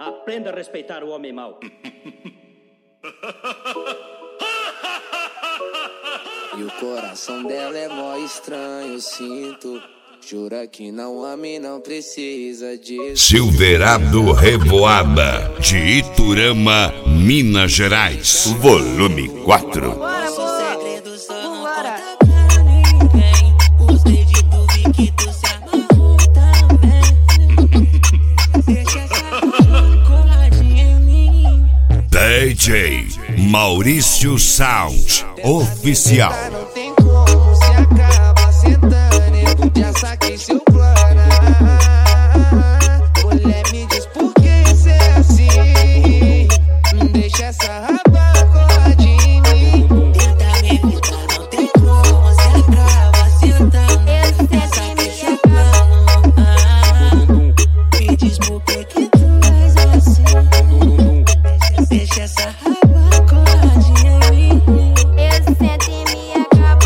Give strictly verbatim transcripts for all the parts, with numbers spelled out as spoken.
Aprenda a respeitar o homem mau. E o coração dela é mó estranho, eu sinto. Jura que não ama e não precisa disso. Silverado Revoada, de Iturama, Minas Gerais. Volume quatro. Bora, bora. Vambora. Os deditos vi que tu se amarrou também. Deixa essa coladinha em mim. D J Maurício Sound Oficial. Não tem como, se acaba sentando. Já saquei seu plano. Mulher, me diz por que cê é assim. Deixa essa raba coladinha em mim. Tenta me evitar, não tem como, se acaba sentando. Já saquei seu plano. Me diz por que que tu faz assim. Deixa essa raba coladinha em mim. Eu sento e me acabo.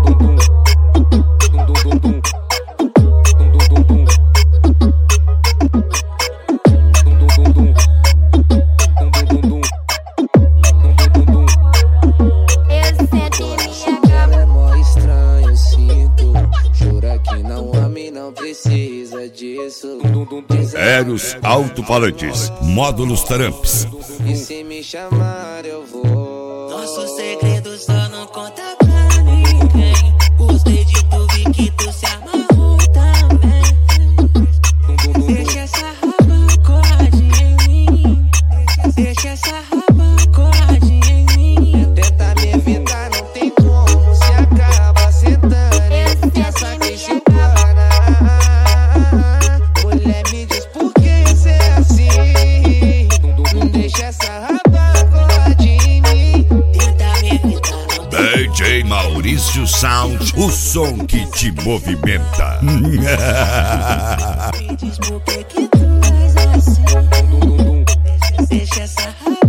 É mó estranho, eu sinto. Jura que não ama e não precisa disso. Eros Alto-Falantes, Módulos Tramps. E se me chamar eu vou. Nosso segredo só não conta pra ninguém. Os deditos vi que tu se amarrou também. Deixa essa raba coladinha em mim. Deixa essa raba coladinha em mim. Tenta me evitar, não tem como, se acaba sentando. Já saquei seu plano. Mulher, me diz por que cê é assim. Deixa essa raba coladinha em mim. Tenta me evitar, não tem D J Maurício Sound, o som que te movimenta. Me diz por que que tu faz assim. Deixa essa raba